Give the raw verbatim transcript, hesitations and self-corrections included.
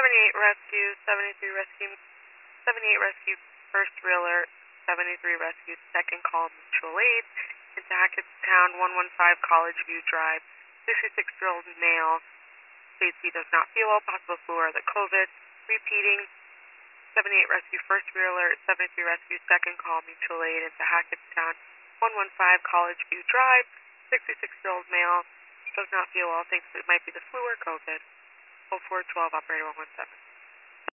seventy-eight rescue, seventy-three rescue, seventy-eight rescue, first realer, seventy-three rescue, second call mutual aid, into Hackettstown, one one five College View Drive, sixty-six-year-old male, states he does not feel well, possible flu or the COVID, repeating, seventy-eight rescue, first realer, seventy-three rescue, second call mutual aid, into Hackettstown, one one five College View Drive, sixty-six-year-old male, does not feel well, thinks it might be the flu or COVID. oh four one two, operator one one seven.